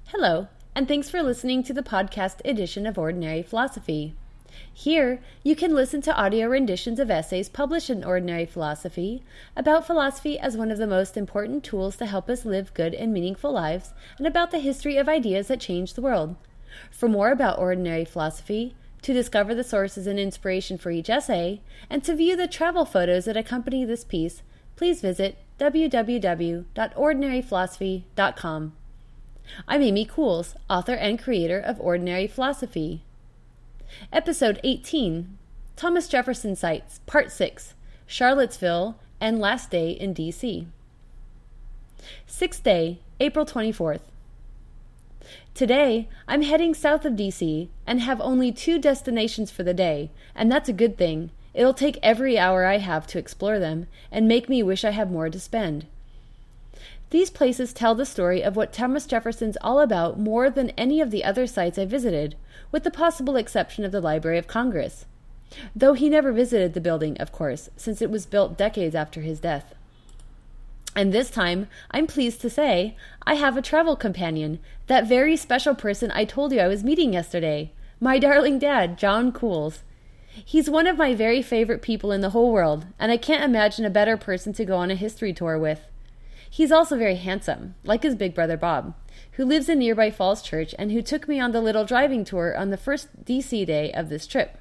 Hello, and thanks for listening to the podcast edition of Ordinary Philosophy. Here, you can listen to audio renditions of essays published in Ordinary Philosophy about philosophy as one of the most important tools to help us live good and meaningful lives, and about the history of ideas that change the world. For more about Ordinary Philosophy, to discover the sources and inspiration for each essay, and to view the travel photos that accompany this piece, please visit www.ordinaryphilosophy.com. I'm Amy Cools, author and creator of Ordinary Philosophy. Episode 18, Thomas Jefferson Sites, Part 6, Charlottesville and Last Day in D.C. Sixth day, April 24th. Today, I'm heading south of D.C. and have only 2 destinations for the day, and that's a good thing. It'll take every hour I have to explore them and make me wish I had more to spend. These places tell the story of what Thomas Jefferson's all about more than any of the other sites I visited, with the possible exception of the Library of Congress. Though he never visited the building, of course, since it was built decades after his death. And this time, I'm pleased to say, I have a travel companion, that very special person I told you I was meeting yesterday, my darling dad, John Cools. He's one of my very favorite people in the whole world, and I can't imagine a better person to go on a history tour with. He's also very handsome, like his big brother Bob, who lives in nearby Falls Church and who took me on the little driving tour on the first D.C. day of this trip.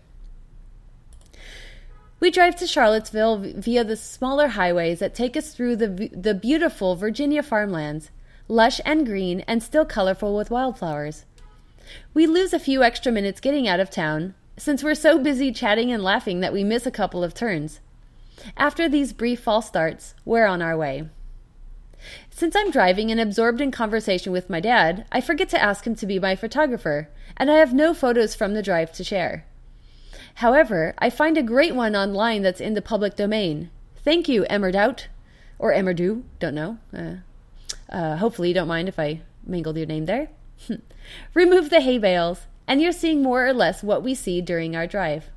We drive to Charlottesville via the smaller highways that take us through the beautiful Virginia farmlands, lush and green and still colorful with wildflowers. We lose a few extra minutes getting out of town, since we're so busy chatting and laughing that we miss a couple of turns. After these brief false starts, we're on our way. Since I'm driving and absorbed in conversation with my dad, I forget to ask him to be my photographer, and I have no photos from the drive to share. However, I find a great one online that's in the public domain. Thank you, Emmerdout. Or Emmerdu, don't know. Hopefully you don't mind if I mangled your name there. Remove the hay bales, and you're seeing more or less what we see during our drive.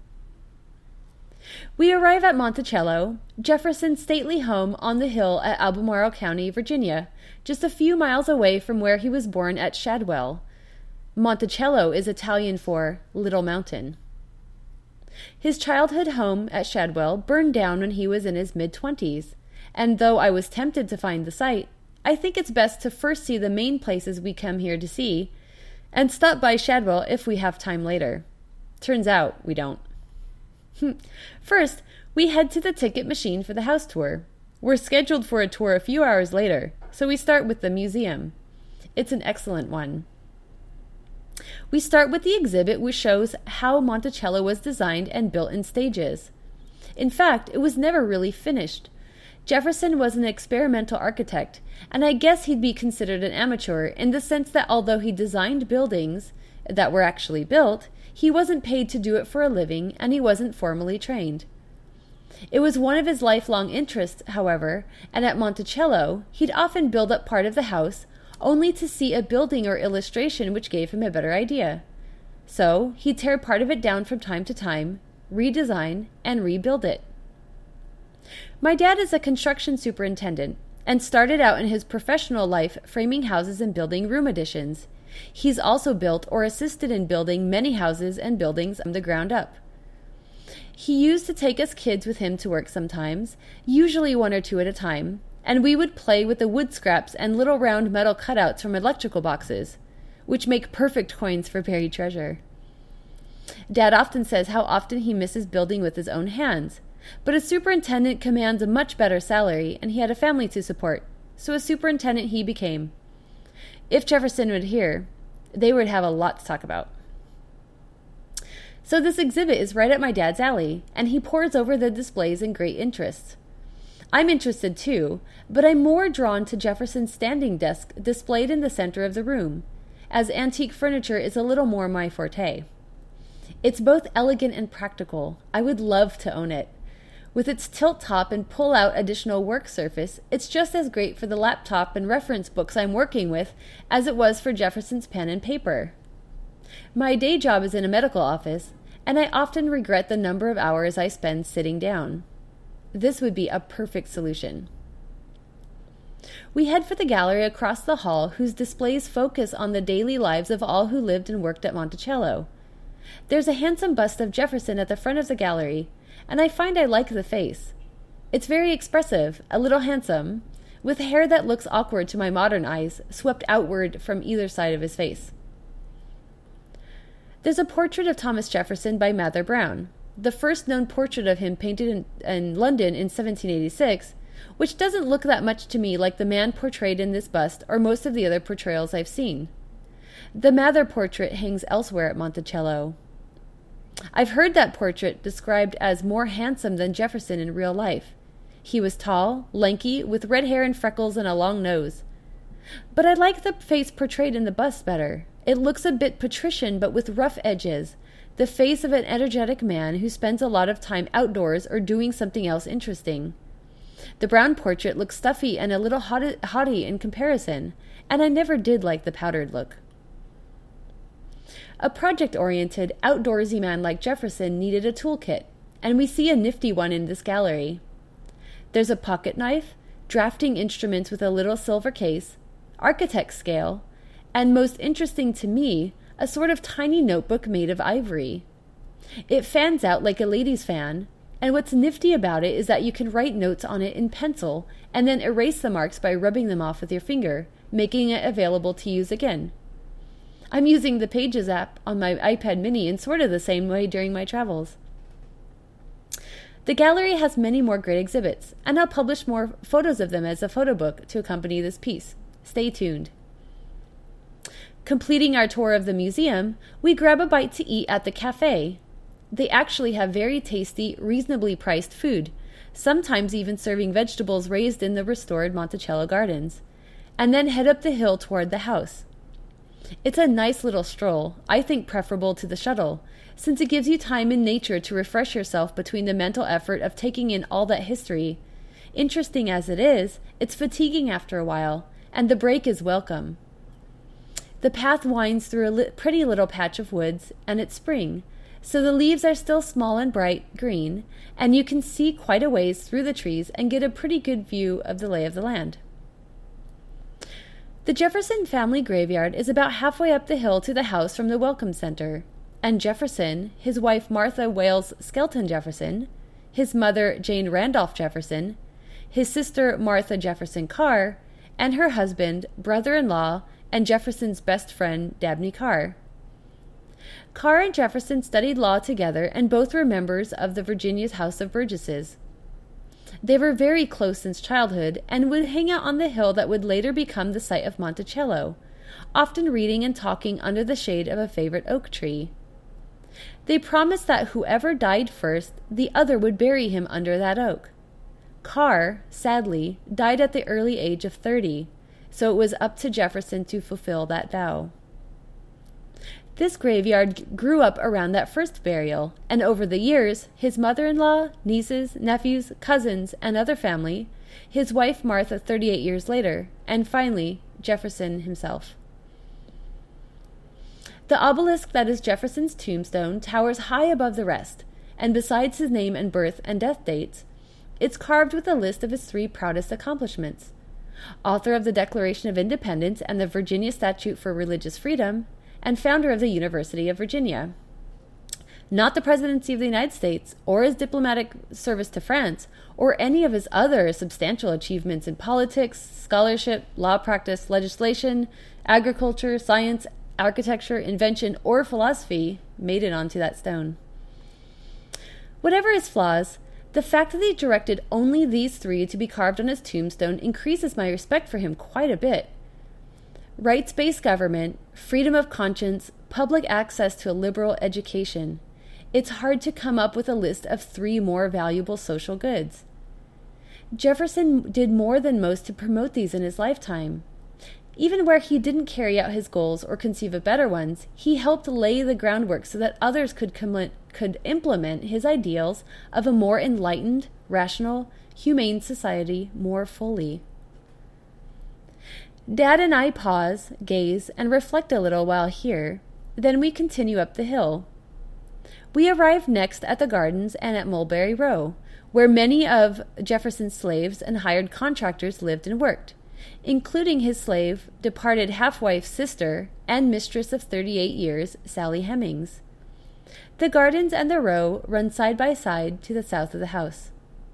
We arrive at Monticello, Jefferson's stately home on the hill at Albemarle County, Virginia, just a few miles away from where he was born at Shadwell. Monticello is Italian for Little Mountain. His childhood home at Shadwell burned down when he was in his mid-20s, and though I was tempted to find the site, I think it's best to first see the main places we come here to see, and stop by Shadwell if we have time later. Turns out we don't. First, we head to the ticket machine for the house tour. We're scheduled for a tour a few hours later, so we start with the museum. It's an excellent one. We start with the exhibit, which shows how Monticello was designed and built in stages. In fact, it was never really finished. Jefferson was an experimental architect, and I guess he'd be considered an amateur in the sense that although he designed buildings that were actually built, he wasn't paid to do it for a living, and he wasn't formally trained. It was one of his lifelong interests, however, and at Monticello, he'd often build up part of the house, only to see a building or illustration which gave him a better idea. So, he'd tear part of it down from time to time, redesign, and rebuild it. My dad is a construction superintendent, and started out in his professional life framing houses and building room additions. He's also built or assisted in building many houses and buildings from the ground up. He used to take us kids with him to work sometimes, usually 1 or 2 at a time, and we would play with the wood scraps and little round metal cutouts from electrical boxes, which make perfect coins for buried treasure. Dad often says how often he misses building with his own hands, but a superintendent commands a much better salary, and he had a family to support, so a superintendent he became. If Jefferson would hear, they would have a lot to talk about. So this exhibit is right up my dad's alley, and he pores over the displays in great interest. I'm interested too, but I'm more drawn to Jefferson's standing desk displayed in the center of the room, as antique furniture is a little more my forte. It's both elegant and practical. I would love to own it. With its tilt top and pull-out additional work surface, it's just as great for the laptop and reference books I'm working with as it was for Jefferson's pen and paper. My day job is in a medical office, and I often regret the number of hours I spend sitting down. This would be a perfect solution. We head for the gallery across the hall, whose displays focus on the daily lives of all who lived and worked at Monticello. There's a handsome bust of Jefferson at the front of the gallery, and I find I like the face. It's very expressive, a little handsome, with hair that looks awkward to my modern eyes, swept outward from either side of his face. There's a portrait of Thomas Jefferson by Mather Brown, the first known portrait of him painted in London in 1786, which doesn't look that much to me like the man portrayed in this bust or most of the other portrayals I've seen. The Mather portrait hangs elsewhere at Monticello. I've heard that portrait described as more handsome than Jefferson in real life. He was tall, lanky, with red hair and freckles and a long nose. But I like the face portrayed in the bust better. It looks a bit patrician, but with rough edges, the face of an energetic man who spends a lot of time outdoors or doing something else interesting. The Brown portrait looks stuffy and a little haughty in comparison, and I never did like the powdered look. A project-oriented, outdoorsy man like Jefferson needed a toolkit, and we see a nifty one in this gallery. There's a pocket knife, drafting instruments with a little silver case, architect's scale, and most interesting to me, a sort of tiny notebook made of ivory. It fans out like a lady's fan, and what's nifty about it is that you can write notes on it in pencil and then erase the marks by rubbing them off with your finger, making it available to use again. I'm using the Pages app on my iPad mini in sort of the same way during my travels. The gallery has many more great exhibits, and I'll publish more photos of them as a photo book to accompany this piece. Stay tuned. Completing our tour of the museum, we grab a bite to eat at the cafe. They actually have very tasty, reasonably priced food, sometimes even serving vegetables raised in the restored Monticello gardens, and then head up the hill toward the house. It's a nice little stroll, I think preferable to the shuttle, since it gives you time in nature to refresh yourself between the mental effort of taking in all that history. Interesting as it is, it's fatiguing after a while, and the break is welcome. The path winds through a pretty little patch of woods, and it's spring, so the leaves are still small and bright green, and you can see quite a ways through the trees and get a pretty good view of the lay of the land. The Jefferson family graveyard is about halfway up the hill to the house from the Welcome Center, and Jefferson, his wife Martha Wales Skelton Jefferson, his mother Jane Randolph Jefferson, his sister Martha Jefferson Carr, and her husband, brother-in-law, and Jefferson's best friend, Dabney Carr. Carr and Jefferson studied law together, and both were members of the Virginia's House of Burgesses. They were very close since childhood, and would hang out on the hill that would later become the site of Monticello, often reading and talking under the shade of a favorite oak tree. They promised that whoever died first, the other would bury him under that oak. Carr, sadly, died at the early age of 30, so it was up to Jefferson to fulfill that vow. This graveyard grew up around that first burial, and over the years, his mother-in-law, nieces, nephews, cousins, and other family, his wife Martha 38 years later, and finally, Jefferson himself. The obelisk that is Jefferson's tombstone towers high above the rest, and besides his name and birth and death dates, it's carved with a list of his 3 proudest accomplishments. Author of the Declaration of Independence and the Virginia Statute for Religious Freedom, and founder of the University of Virginia. Not the presidency of the United States, or his diplomatic service to France, or any of his other substantial achievements in politics, scholarship, law practice, legislation, agriculture, science, architecture, invention, or philosophy made it onto that stone. Whatever his flaws, the fact that he directed only these 3 to be carved on his tombstone increases my respect for him quite a bit. Rights-based government, freedom of conscience, public access to a liberal education. It's hard to come up with a list of 3 more valuable social goods. Jefferson did more than most to promote these in his lifetime. Even where he didn't carry out his goals or conceive of better ones, he helped lay the groundwork so that others could implement his ideals of a more enlightened, rational, humane society more fully. Dad and I pause, gaze, and reflect a little while here. Then we continue up the hill. We arrive next at the gardens and at Mulberry Row, where many of Jefferson's slaves and hired contractors lived and worked, including his slave, departed half-wife's sister, and mistress of 38 years, Sally Hemings. The gardens and the row run side by side to the south of the house.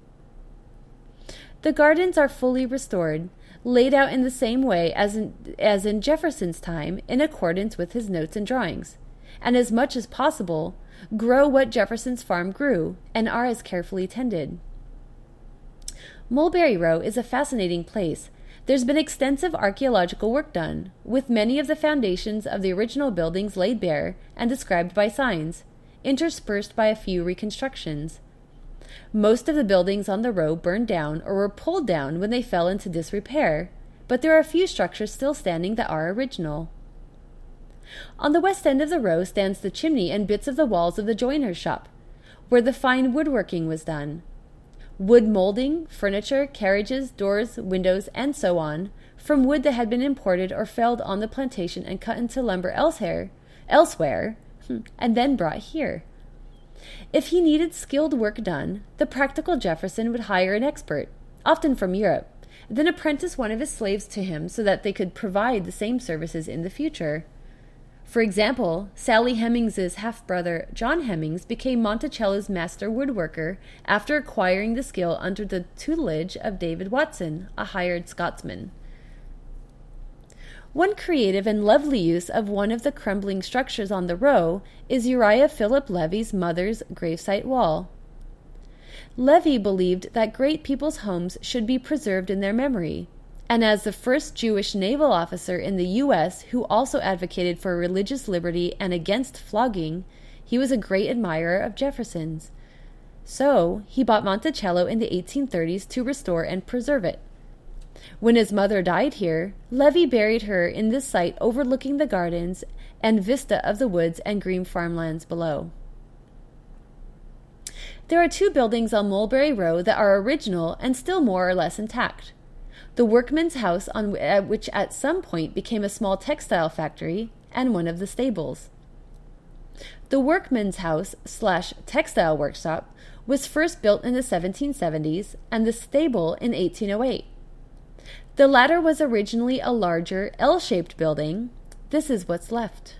The gardens are fully restored, laid out in the same way as in Jefferson's time, in accordance with his notes and drawings, and as much as possible, grow what Jefferson's farm grew, and are as carefully tended. Mulberry Row is a fascinating place. There's been extensive archaeological work done, with many of the foundations of the original buildings laid bare and described by signs, interspersed by a few reconstructions. Most of the buildings on the row burned down or were pulled down when they fell into disrepair, but there are a few structures still standing that are original. On the west end of the row stands the chimney and bits of the walls of the joiner's shop, where the fine woodworking was done. Wood molding, furniture, carriages, doors, windows, and so on, from wood that had been imported or felled on the plantation and cut into lumber elsewhere, and then brought here. If he needed skilled work done, the practical Jefferson would hire an expert, often from Europe, then apprentice one of his slaves to him so that they could provide the same services in the future. For example, Sally Hemings's half-brother John Hemings became Monticello's master woodworker after acquiring the skill under the tutelage of David Watson, a hired Scotsman. One creative and lovely use of one of the crumbling structures on the row is Uriah Philip Levy's mother's gravesite wall. Levy believed that great people's homes should be preserved in their memory, and as the first Jewish naval officer in the U.S. who also advocated for religious liberty and against flogging, he was a great admirer of Jefferson's. So he bought Monticello in the 1830s to restore and preserve it. When his mother died here, Levy buried her in this site overlooking the gardens and vista of the woods and green farmlands below. There are two buildings on Mulberry Row that are original and still more or less intact. The workman's house, which at some point became a small textile factory, and one of the stables. The workman's house / textile workshop was first built in the 1770s, and the stable in 1808. The latter was originally a larger L-shaped building. This is what's left.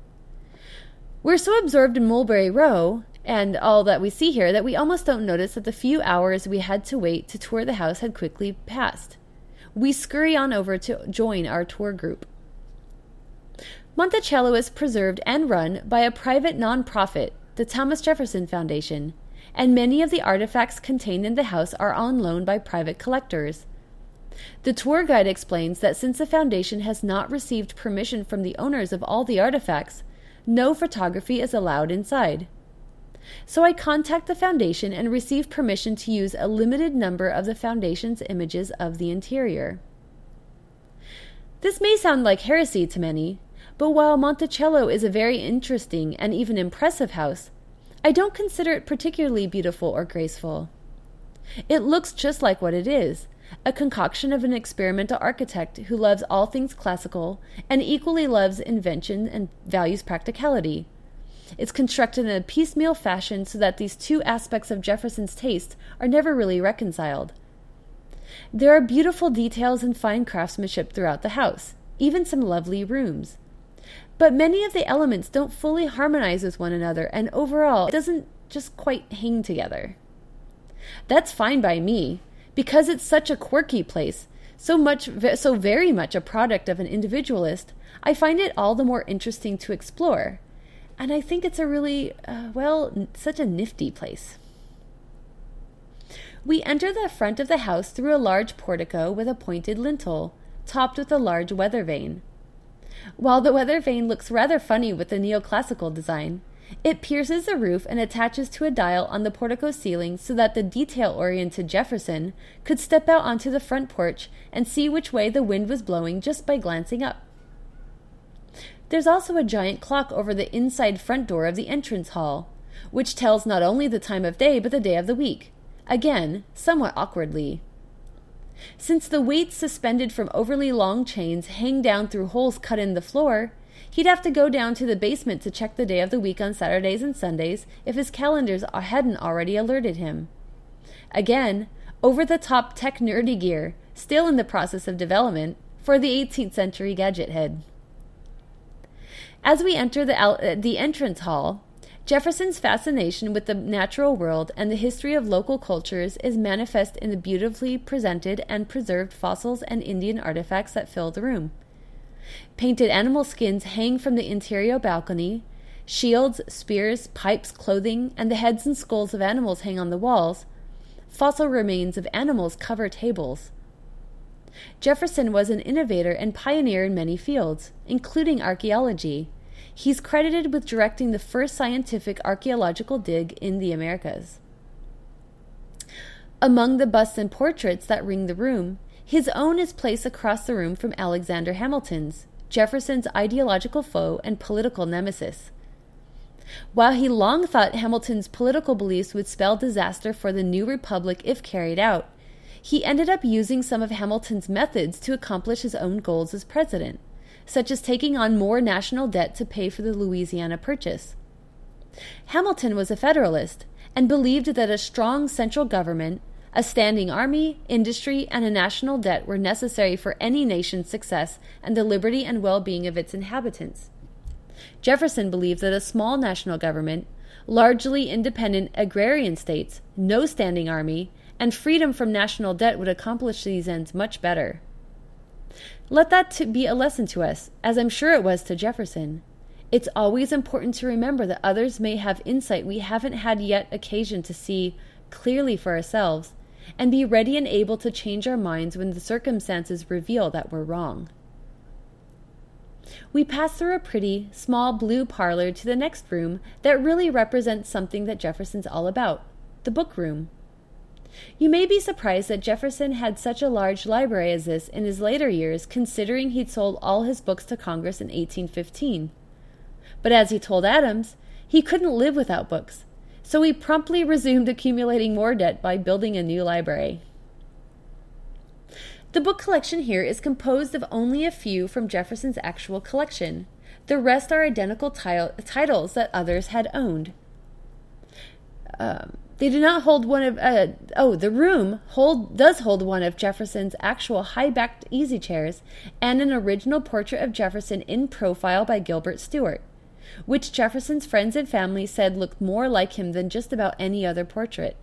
We're so absorbed in Mulberry Row and all that we see here that we almost don't notice that the few hours we had to wait to tour the house had quickly passed. We scurry on over to join our tour group. Monticello is preserved and run by a private non-profit, the Thomas Jefferson Foundation, and many of the artifacts contained in the house are on loan by private collectors. The tour guide explains that since the foundation has not received permission from the owners of all the artifacts, no photography is allowed inside. So I contact the foundation and receive permission to use a limited number of the foundation's images of the interior. This may sound like heresy to many, but while Monticello is a very interesting and even impressive house, I don't consider it particularly beautiful or graceful. It looks just like what it is, a concoction of an experimental architect who loves all things classical and equally loves invention and values practicality. It's constructed in a piecemeal fashion so that these two aspects of Jefferson's taste are never really reconciled. There are beautiful details and fine craftsmanship throughout the house, even some lovely rooms. But many of the elements don't fully harmonize with one another, and overall, it doesn't just quite hang together. That's fine by me, because it's such a quirky place, so very much a product of an individualist. I find it all the more interesting to explore. And I think it's a really, such a nifty place. We enter the front of the house through a large portico with a pointed lintel, topped with a large weather vane. While the weather vane looks rather funny with the neoclassical design, it pierces the roof and attaches to a dial on the portico ceiling so that the detail-oriented Jefferson could step out onto the front porch and see which way the wind was blowing just by glancing up. There's also a giant clock over the inside front door of the entrance hall, which tells not only the time of day but the day of the week, again, somewhat awkwardly. Since the weights suspended from overly long chains hang down through holes cut in the floor, he'd have to go down to the basement to check the day of the week on Saturdays and Sundays if his calendars hadn't already alerted him. Again, over-the-top tech nerdy gear, still in the process of development, for the 18th century gadget head. As we enter the entrance hall, Jefferson's fascination with the natural world and the history of local cultures is manifest in the beautifully presented and preserved fossils and Indian artifacts that fill the room. Painted animal skins hang from the interior balcony, shields, spears, pipes, clothing, and the heads and skulls of animals hang on the walls. Fossil remains of animals cover tables. Jefferson was an innovator and pioneer in many fields, including archaeology. He's credited with directing the first scientific archaeological dig in the Americas. Among the busts and portraits that ring the room, his own is placed across the room from Alexander Hamilton's, Jefferson's ideological foe and political nemesis. While he long thought Hamilton's political beliefs would spell disaster for the new republic if carried out, he ended up using some of Hamilton's methods to accomplish his own goals as president, such as taking on more national debt to pay for the Louisiana Purchase. Hamilton was a Federalist and believed that a strong central government, a standing army, industry, and a national debt were necessary for any nation's success and the liberty and well-being of its inhabitants. Jefferson believed that a small national government, largely independent agrarian states, no standing army, and freedom from national debt would accomplish these ends much better. Let that be a lesson to us, as I'm sure it was to Jefferson. It's always important to remember that others may have insight we haven't had yet occasion to see clearly for ourselves, and be ready and able to change our minds when the circumstances reveal that we're wrong. We pass through a pretty, small blue parlor to the next room that really represents something that Jefferson's all about, the book room. You may be surprised that Jefferson had such a large library as this in his later years, considering he'd sold all his books to Congress in 1815. But as he told Adams, he couldn't live without books, so he promptly resumed accumulating more debt by building a new library. The book collection here is composed of only a few from Jefferson's actual collection. The rest are identical titles that others had owned. They do not hold one of... the room does hold one of Jefferson's actual high-backed easy chairs and an original portrait of Jefferson in profile by Gilbert Stuart, which Jefferson's friends and family said looked more like him than just about any other portrait.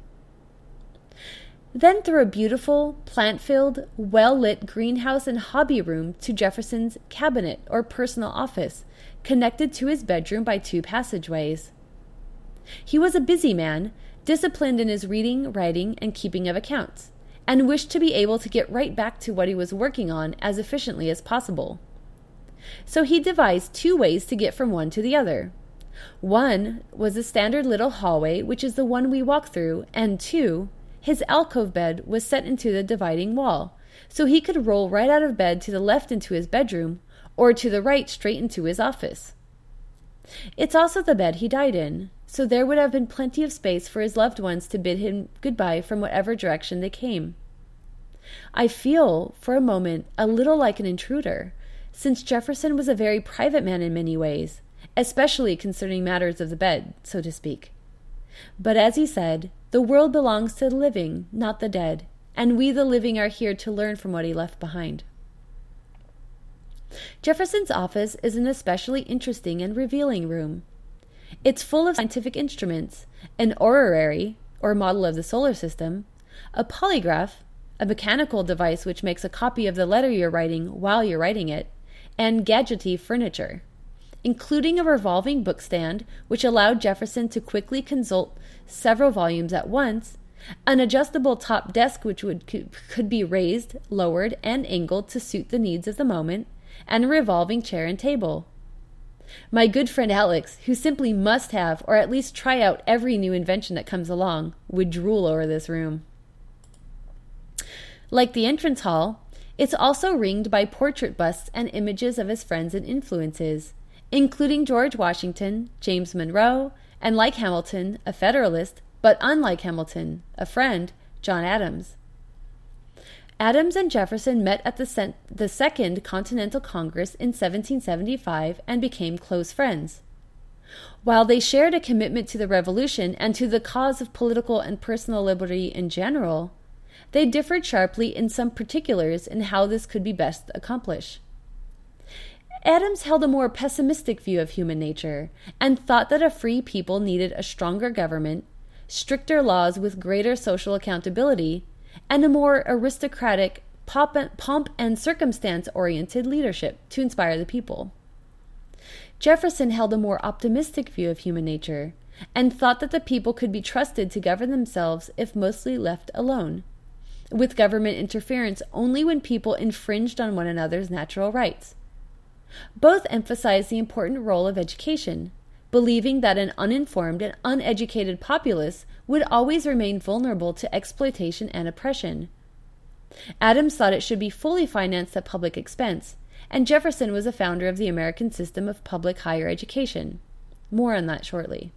Then through a beautiful, plant-filled, well-lit greenhouse and hobby room to Jefferson's cabinet or personal office, connected to his bedroom by two passageways. He was a busy man, disciplined in his reading, writing, and keeping of accounts, and wished to be able to get right back to what he was working on as efficiently as possible. So he devised two ways to get from one to the other. One was the standard little hallway, which is the one we walk through, and two, his alcove bed was set into the dividing wall, so he could roll right out of bed to the left into his bedroom, or to the right straight into his office. It's also the bed he died in, so there would have been plenty of space for his loved ones to bid him goodbye from whatever direction they came. I feel, for a moment, a little like an intruder, since Jefferson was a very private man in many ways, especially concerning matters of the bed, so to speak. But as he said, the world belongs to the living, not the dead, and we the living are here to learn from what he left behind. Jefferson's office is an especially interesting and revealing room. It's full of scientific instruments, an orrery, or model of the solar system, a polygraph, a mechanical device which makes a copy of the letter you're writing while you're writing it, and gadgety furniture, including a revolving bookstand which allowed Jefferson to quickly consult several volumes at once, an adjustable top desk which could be raised, lowered, and angled to suit the needs of the moment, and a revolving chair and table. My good friend Alex, who simply must have, or at least try out every new invention that comes along, would drool over this room. Like the entrance hall, it's also ringed by portrait busts and images of his friends and influences, including George Washington, James Monroe, and like Hamilton, a Federalist, but unlike Hamilton, a friend, John Adams. Adams and Jefferson met at the Second Continental Congress in 1775 and became close friends. While they shared a commitment to the Revolution and to the cause of political and personal liberty in general, they differed sharply in some particulars in how this could be best accomplished. Adams held a more pessimistic view of human nature and thought that a free people needed a stronger government, stricter laws with greater social accountability, and a more aristocratic, pomp and circumstance-oriented leadership to inspire the people. Jefferson held a more optimistic view of human nature and thought that the people could be trusted to govern themselves if mostly left alone, with government interference only when people infringed on one another's natural rights. Both emphasized the important role of education, believing that an uninformed and uneducated populace would always remain vulnerable to exploitation and oppression. Adams thought it should be fully financed at public expense, and Jefferson was a founder of the American system of public higher education. More on that shortly.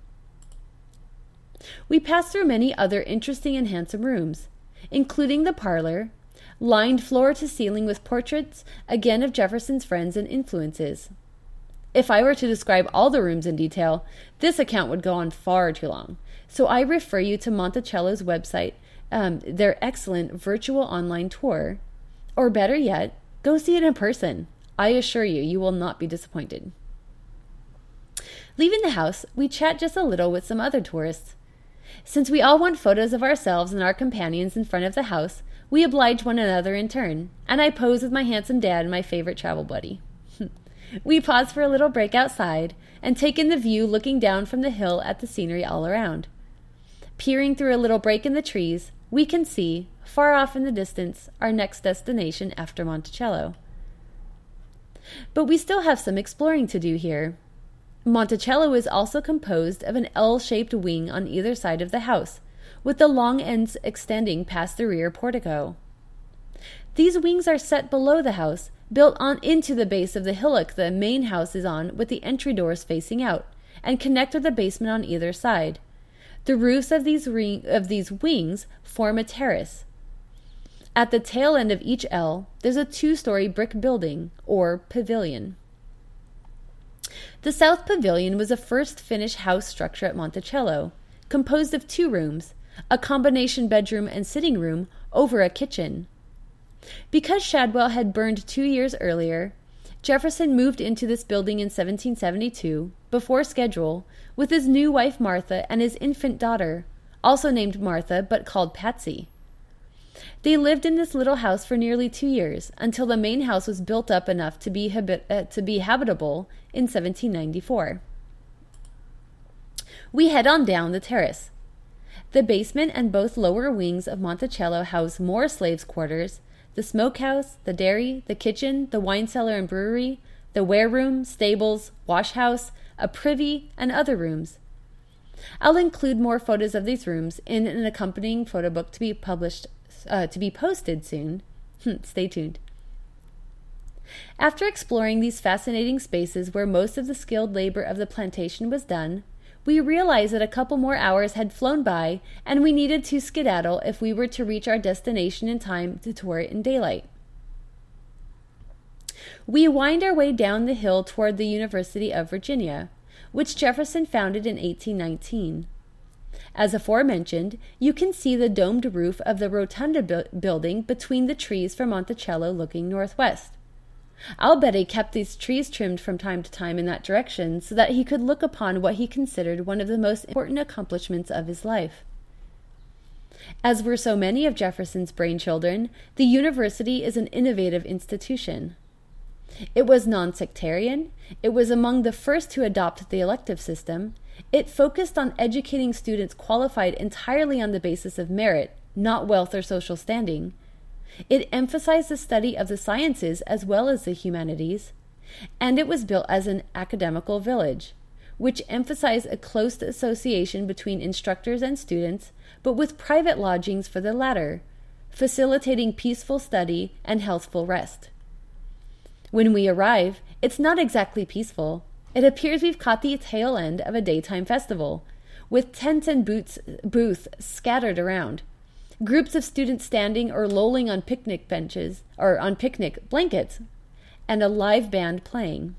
We passed through many other interesting and handsome rooms, including the parlor, lined floor to ceiling with portraits, again of Jefferson's friends and influences. If I were to describe all the rooms in detail, this account would go on far too long, so I refer you to Monticello's website, their excellent virtual online tour, or better yet, go see it in person. I assure you, you will not be disappointed. Leaving the house, we chat just a little with some other tourists. Since we all want photos of ourselves and our companions in front of the house, we oblige one another in turn, and I pose with my handsome dad and my favorite travel buddy. We pause for a little break outside and take in the view looking down from the hill at the scenery all around. Peering through a little break in the trees, we can see, far off in the distance, our next destination after Monticello. But we still have some exploring to do here. Monticello is also composed of an L-shaped wing on either side of the house, with the long ends extending past the rear portico. These wings are set below the house, built on into the base of the hillock the main house is on, with the entry doors facing out, and connect with the basement on either side. The roofs of these wings form a terrace. At the tail end of each L, there's a 2-story brick building, or pavilion. The South Pavilion was a first finished house structure at Monticello, composed of 2 rooms, a combination bedroom and sitting room over a kitchen. Because Shadwell had burned 2 years earlier, Jefferson moved into this building in 1772, before schedule, with his new wife Martha and his infant daughter, also named Martha but called Patsy. They lived in this little house for nearly 2 years, until the main house was built up enough to be habitable in 1794. We head on down the terrace. The basement and both lower wings of Monticello house more slaves' quarters, the smokehouse, the dairy, the kitchen, the wine cellar and brewery, the wareroom, stables, wash-house, a privy, and other rooms. I'll include more photos of these rooms in an accompanying photo book to be posted soon. Stay tuned. After exploring these fascinating spaces where most of the skilled labor of the plantation was done, we realized that a couple more hours had flown by and we needed to skedaddle if we were to reach our destination in time to tour it in daylight. We wind our way down the hill toward the University of Virginia, which Jefferson founded in 1819. As aforementioned, you can see the domed roof of the Rotunda building between the trees from Monticello looking northwest. I'll bet he kept these trees trimmed from time to time in that direction so that he could look upon what he considered one of the most important accomplishments of his life. As were so many of Jefferson's brainchildren, the university is an innovative institution. It was non-sectarian, it was among the first to adopt the elective system, it focused on educating students qualified entirely on the basis of merit, not wealth or social standing. It emphasized the study of the sciences as well as the humanities, and it was built as an academical village, which emphasized a close association between instructors and students, but with private lodgings for the latter, facilitating peaceful study and healthful rest. When we arrive, it's not exactly peaceful. It appears we've caught the tail end of a daytime festival, with tents and booths scattered around, groups of students standing or lolling on picnic benches or on picnic blankets, and a live band playing.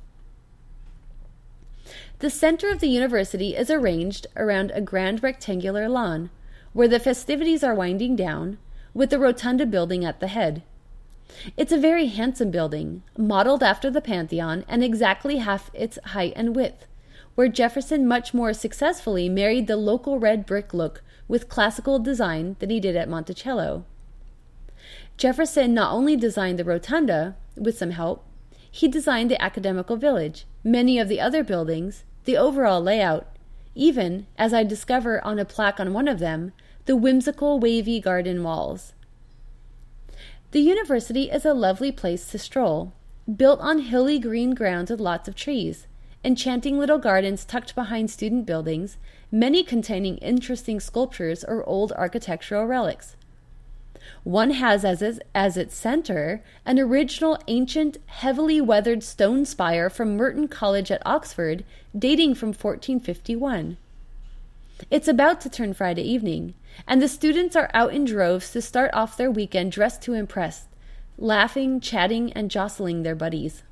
The center of the university is arranged around a grand rectangular lawn, where the festivities are winding down, with the Rotunda building at the head. It's a very handsome building, modeled after the Pantheon and exactly half its height and width, where Jefferson much more successfully married the local red brick look with classical design than he did at Monticello. Jefferson not only designed the Rotunda, with some help, he designed the Academical Village, many of the other buildings, the overall layout, even, as I discover on a plaque on one of them, the whimsical wavy garden walls. The university is a lovely place to stroll, built on hilly green grounds with lots of trees, enchanting little gardens tucked behind student buildings, many containing interesting sculptures or old architectural relics. One has as its center an original ancient, heavily weathered stone spire from Merton College at Oxford, dating from 1451. It's about to turn Friday evening, and the students are out in droves to start off their weekend dressed to impress, laughing, chatting, and jostling their buddies.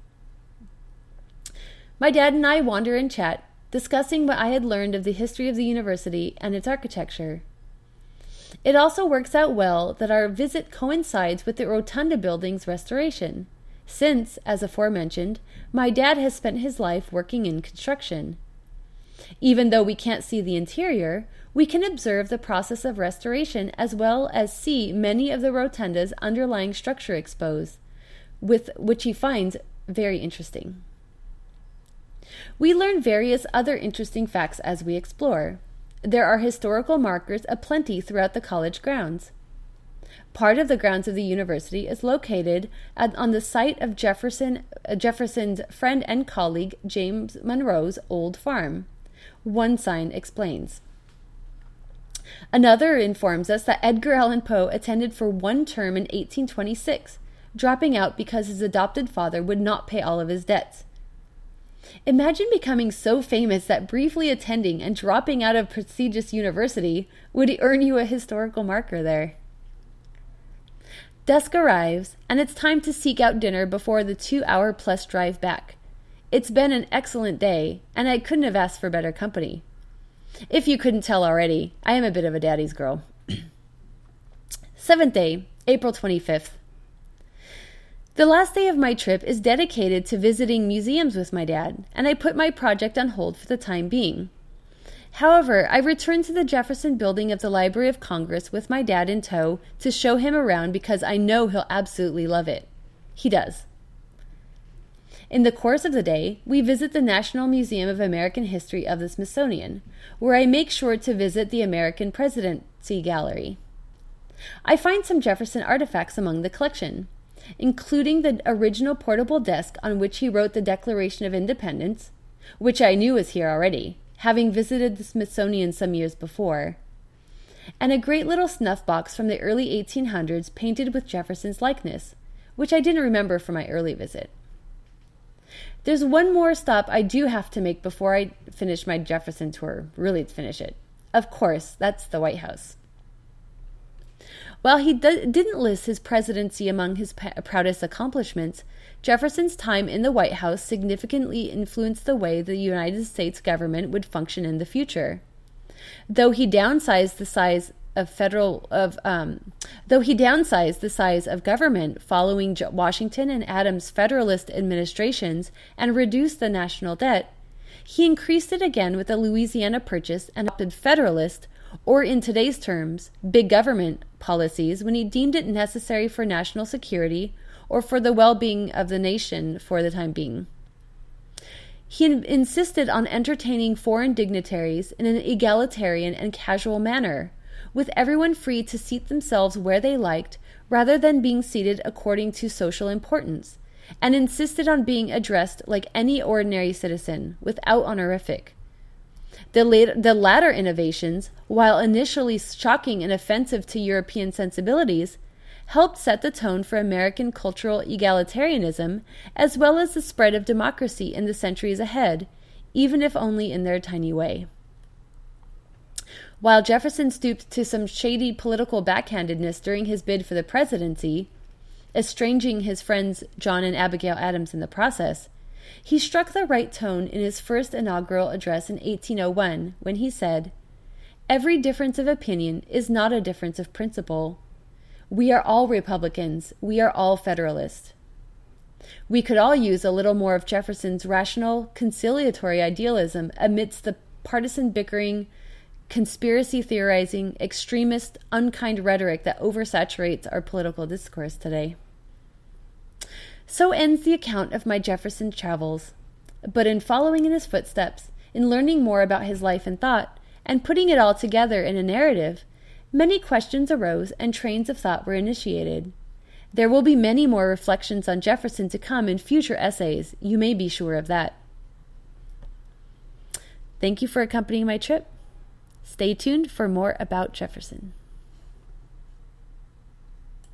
My dad and I wander and chat, discussing what I had learned of the history of the university and its architecture. It also works out well that our visit coincides with the Rotunda building's restoration, since, as aforementioned, my dad has spent his life working in construction. Even though we can't see the interior, we can observe the process of restoration as well as see many of the rotunda's underlying structure exposed, which he finds very interesting. We learn various other interesting facts as we explore. There are historical markers aplenty throughout the college grounds. Part of the grounds of the university is located on the site of Jefferson's friend and colleague James Monroe's old farm. One sign explains. Another informs us that Edgar Allan Poe attended for one term in 1826, dropping out because his adopted father would not pay all of his debts. Imagine becoming so famous that briefly attending and dropping out of prestigious university would earn you a historical marker there. Dusk arrives, and it's time to seek out dinner before the 2-hour-plus drive back. It's been an excellent day, and I couldn't have asked for better company. If you couldn't tell already, I am a bit of a daddy's girl. 7th day, April 25th. The last day of my trip is dedicated to visiting museums with my dad, and I put my project on hold for the time being. However, I return to the Jefferson building of the Library of Congress with my dad in tow to show him around because I know he'll absolutely love it. He does. In the course of the day, we visit the National Museum of American History of the Smithsonian, where I make sure to visit the American Presidency Gallery. I find some Jefferson artifacts among the collection, including the original portable desk on which he wrote the Declaration of Independence, which I knew was here already, having visited the Smithsonian some years before, and a great little snuff box from the early 1800s painted with Jefferson's likeness, which I didn't remember from my early visit. There's one more stop I do have to make before I finish my Jefferson tour, really finish it. Of course, that's the White House. While he didn't list his presidency among his proudest accomplishments, Jefferson's time in the White House significantly influenced the way the United States government would function in the future. Though he downsized the size of government following Washington and Adams' Federalist administrations and reduced the national debt, he increased it again with the Louisiana Purchase and adopted Federalist, or in today's terms, big government policies when he deemed it necessary for national security or for the well-being of the nation for the time being. He insisted on entertaining foreign dignitaries in an egalitarian and casual manner, with everyone free to seat themselves where they liked rather than being seated according to social importance, and insisted on being addressed like any ordinary citizen, without honorific. The latter innovations, while initially shocking and offensive to European sensibilities, helped set the tone for American cultural egalitarianism, as well as the spread of democracy in the centuries ahead, even if only in their tiny way. While Jefferson stooped to some shady political backhandedness during his bid for the presidency, estranging his friends John and Abigail Adams in the process, he struck the right tone in his first inaugural address in 1801 when he said, "Every difference of opinion is not a difference of principle. We are all Republicans. We are all Federalists. We could all use a little more of Jefferson's rational, conciliatory idealism amidst the partisan bickering, conspiracy theorizing, extremist, unkind rhetoric that oversaturates our political discourse today. So ends the account of my Jefferson travels. But in following in his footsteps, in learning more about his life and thought, and putting it all together in a narrative, many questions arose and trains of thought were initiated. There will be many more reflections on Jefferson to come in future essays, you may be sure of that. Thank you for accompanying my trip. Stay tuned for more about Jefferson.